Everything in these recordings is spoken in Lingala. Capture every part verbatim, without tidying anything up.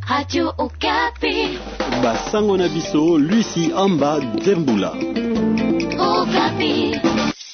Radio Okapi. Basango na biso, Lucy Amba Dembula. Okapi.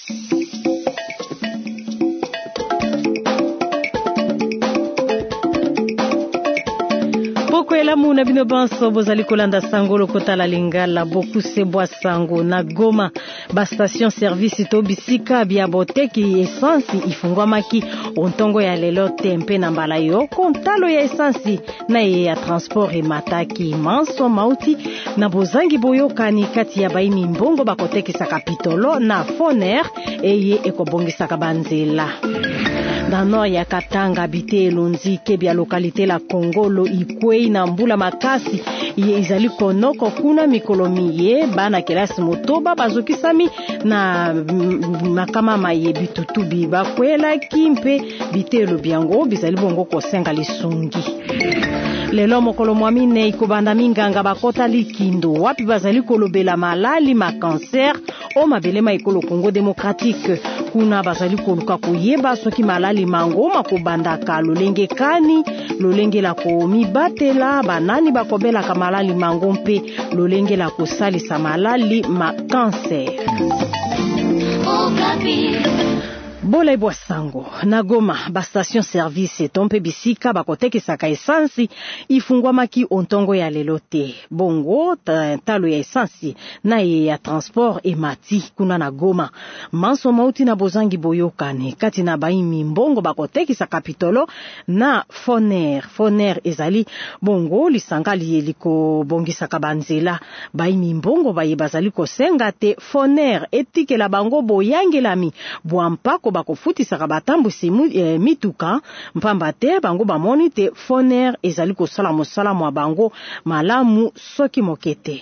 Poko elamu na bino banso bozali kolanda sango lokotala lingala boku sebwa sango na Goma ba station service to bisika bia boteki essence ifungwamaki ontongo ya lelo tempe na mbala yo kontalo ya essence na ya transport e mataki manso mauti na bozangi boyokani kati ya baimi mbongo bakotekisa kapitolo na Foner eye ekobongisaka banzela. Dans nord ya Katanga bite elonzi kebia localité la Kongolo Ikwei na mbula makasi ye izali konoko kuna mikolomiye bana kelasi motoba bazokisami na makama maye bitutubi bakwela kimpe bite lobiango bizali bongo kosenga lisungi. Lelo mokolo mwamine ikobanda minganga bakota likindo wapi bazali kolobela malali ma cancer o mabelema ikolo Congo démocratique kuna bazali koluka kuyeba soki malali mango makobanda ka lolenge kani lolenge la ko mibatela banani bakobela ka malali mango mpe lolenge la ko salisa malali ma cancer. Okapi. Bola Boasango na Goma ba station service tompe bisika bakotekisaka essence ifungwamaki ontongo ya lelote bongo talo ya essence na ya transport e mati kuna na Goma manso mauti na bozangi boyokane kati na baimi mbongo bakotekisa kapitolo na Foner Foner ezali bongo lisangali yeliko bongisa kabanzela baimi mbongo baye bazali kosenga te Foner etikela bango boyangelami bwampako bakofutisa batambu simu e, mituka mpamba te bango bamoni te Foner ezali kosala mosala mwa bango malamu soki mokete.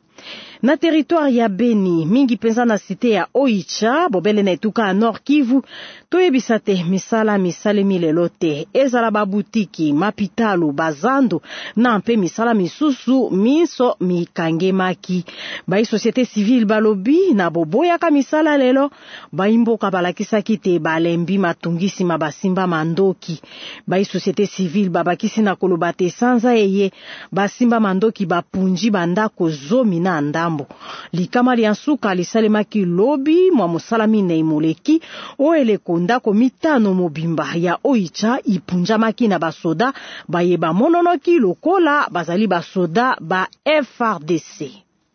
Na territoire ya Beni mingi penza na cité ya Oicha bobele na etuka Nord Kivu toyebisate misala misale milelote ezala babutiki mapitalo bazando na mpe misala misusu miso mikangemaki bai société civile balobi na boboya ka misala lelo baimboka balakisaki te balembi matungisi mabasimba mandoki bai société civile babakisi na koloba te sanza eye basimba mandoki bapunji bandako zomi na ndambo likama liansuka lisalemaki lobi mwa musalami na imoleki o eleko ndako mitano mobimba ya Oicha ipunjamaki na basoda bayeba mononoki lokola bazali basoda ba F R D C.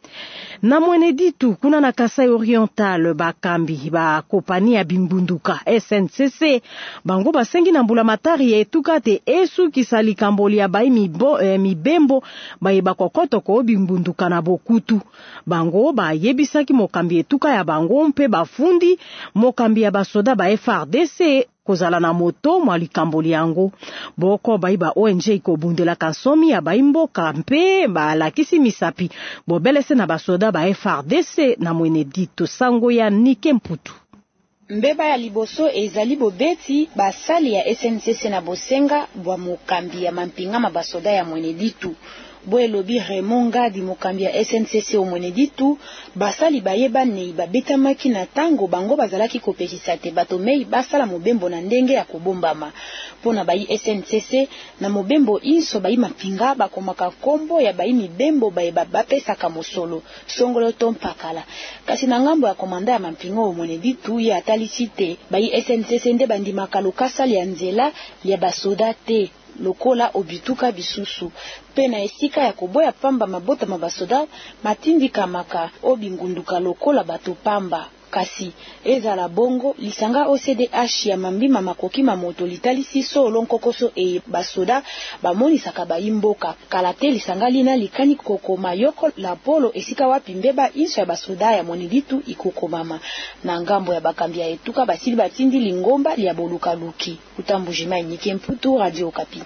Na Mweneditu kuna na Kasai Oriental bakambi ba kopani ya bimbunduka S N C C bango basengi na mbula matari ya etuka te esu kisali kamboli ya bai mibo, eh, mibembo bayeba kokoto ko bimbunduka na bokutu bango ba yebisaki mokambi etuka ya bango mpe bafundi mokambi ya basoda ba F R D C kozala na moto mwa likamboli yango boko baiba O N G ikobundela kansomi ya baimboka mpe balakisi misapi bobelese na basoda ba F R D C na Mweneditu sango ya Nike Mputu. Mbeba ya liboso ezali bobeti basali ya S N C C na bosenga bwa mokambi ya mampinga mabasoda ya Mweneditu. Boe lobi Remonga di mokambi ya S N C C o Mweneditu basali bayeba nei babetamaki na tango bango bazalaki kopekisa te bato mei basala mobembo na ndenge ya kobombama pona bayi S N C C na mobembo inso bayi mapinga bakomaka kombo ya bayi mibembo bayeba bapesaka mosolo songolo tompakala kasi na ngambo ya komanda ya mampinga o Mweneditu ya atalisi te bayi S N C C nde bandimaka lokasa ya nzela ya basoda te lokola obituka bisusu pena esika ya koboya pamba mabota mabasoda matindika maka obingunduka lokola bato pamba kasi ezala bongo lisanga O C D H ya mambima makoki mamoto litalisi solo nkokoso e basoda bamonisaka baimboka kalate lisanga lina likani kokoma yoko la polo esika wapi mbeba inso ya basoda ya Mweneditu ikokomama na ngambo ya bakambi ya etuka basili batindi lingomba ya boluka luki utambujima Nike Mputu Radio Okapi.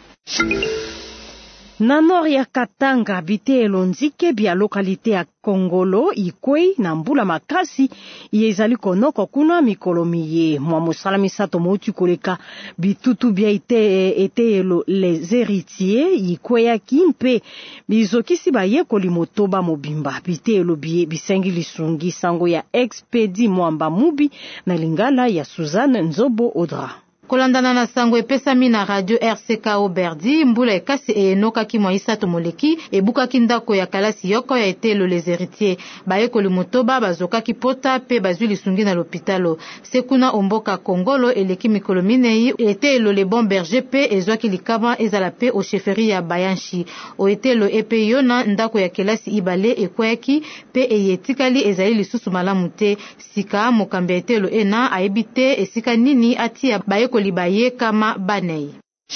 Na nord ya Katanga bite elonzike bia lokalite ya Kongolo Ikwei na mbula makasi yezali konoko kuna mikolomiye mwa musala misato mouti koleka bitutu bia ite ete elo les héritiers Ikwei ya kimpe bizokisi baye kolimotoba mobimba bite elo bie bisengi lisungi sango ya expedi mwamba mubi na lingala ya Suzanne Nzobo Odra. Kolandana na sango epesami na radio R C K O Berdi, mbula ekasi enoka ki moisa tomoleki ebuka kindako ya kalasi yoko ya etelo les héritiers bayekoli motoba bazoka ki pota pe bazwi lisungi na l'hôpitalo sekuna omboka Kongolo eleki mikolo minei etelo le bon berger pe ezwaki likama ezala pe o chefferie ya Bayanshi o etelo epe yona ndako ya kelasi ibale ekweki pe eyetikali ezali lisusu malamu te sika mokambi etelo ena aebite esika nini atia bayekoli baye kama banei.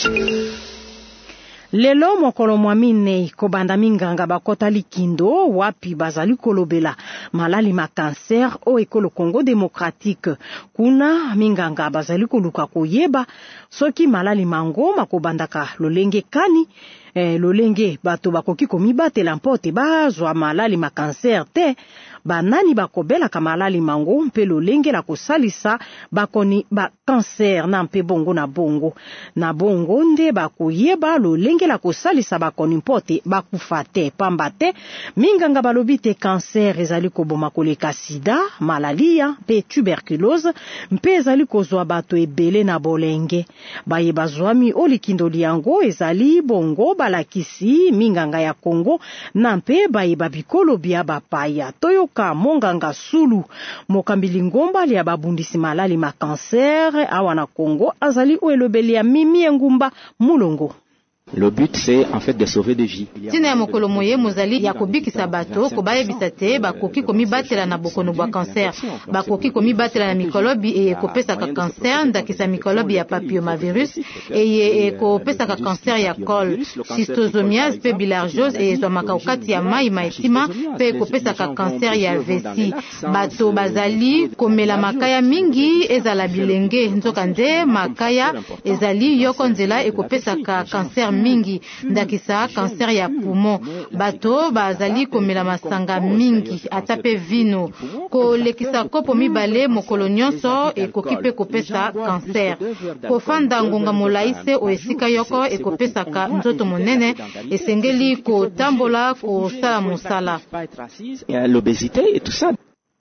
Lelo mokolo mwa minei kobanda minganga bakota likindo wapi bazali kolobela malali ma cancer o ekolo Congo démocratique kuna minganga bazali koluka koyeba soki malali mango makobandaka lolenge kani eh, lolenge bato bakoki komibatela mpote bazwa malali ma cancer te banani bakobela ka malali mango mpe lolenge la kosalisa bakoni ba cancer na mpe bongo na bongo na bongo nde bakoyeba lolenge la kosalisa bakoni mpote bakufa te pamba te minganga balobi te cancer ezali koboma koleka sida malaria mpe tuberculose mpe ezali kozwa bato ebele na bolenge baye bazwami olikindo liango ezali bongo balakisi minganga ya Congo na mpe baye babikolo bia bapaya toyo ka monganga Sulu mokambili ngomba lia babundisi malali ma cancer awa na Congo azali uelobeli ya Mimi Ngumba Mulongo. Le but c'est en fait de sauver des vies. Tina ya mokolo moye mozali ya kobikisa bato kobaye bisate bakoki komibatela na bokono bwa cancer bakoki komibatela na mikolobi e kopesaka cancer ndakisa mikolobi ya papillomavirus e kopesaka cancer ya col schistosomiase pe bilharziose e ezwamaka okati ya mai maetima pe kopesaka cancer ya vessie bato bazali komela makaya mingi ezala bilenge nzoka nde makaya ezali yoko nzela ekopesaka cancer mingi ndakisa cancer ya poumon bato bazali komela masanga mingi atape vino kolekisa kopo mibale mokolo nyonso ekoki pe kopesa cancer kofanda ngonga molaise o esika yoko ekopesaka nzoto monene esengeli kotambola kosala mosala l'obésité et tout ça.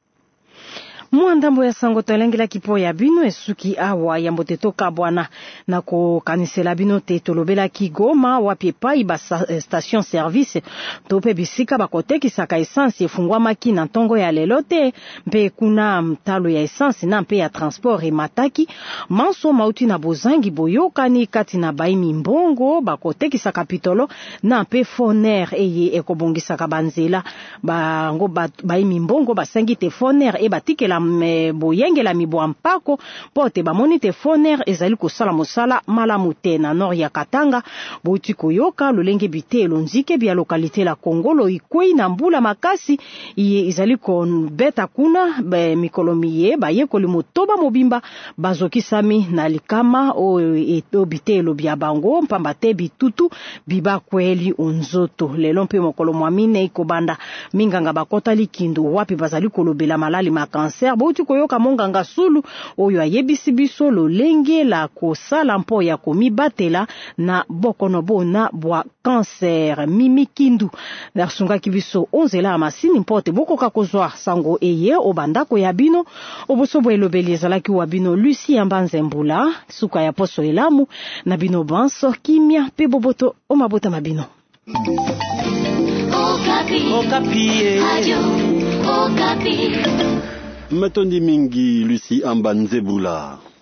Muandambo ya sango tolengela kipo ya bino esuki awa ya mboteto kabwana na ko kanisela bino te tolobela ki Goma wapi pai ba station service tope bisika bakoteki saka essence efungwa maki na ntongo ya lelo te mpe kuna mtalo ya essence na mpe ya transport e mataki manso mauti na bozangi boyokani kati na baimi mbongo bakoteki saka pitolo na mpe foner eye ekobongisa kabanzela bango baimi mbongo basangi te foner e batikela me boyengela mibwa mpako pote bamoni te foner ezali kosala mosala malamu te na nord ya Katanga bouti koyoka lolenge bitelo nzike bia lokalite la Kongolo ikwei na mbula makasi iye ezali konbeta kuna be mikolomiye bayekoli motoba mobimba bazokisami na likama o eto bitelo bia bango mpamba te bitutu biba kweli onzoto lelo mpe mokolo mwamine ikobanda minganga bakota likindu wapi bazali kolobela malali ma cancer bouti koyoka monganga Sulu oyo ayebisi biso lolenge la kosala mpo ya komibatela na bokono bona bwa cancer Mimi Kindu nasunga kibiso onzela amasini mpote bokoka kozwa sango eye obandako ya bino obosobo elobeli ezalaki wa bino Lucie Mbanzembula suka ya poso elamu na bino banso kimia pe boboto omabota mabino Okapi Okapi Radio Okapi Matondi mingi Lucie Mbanzembula.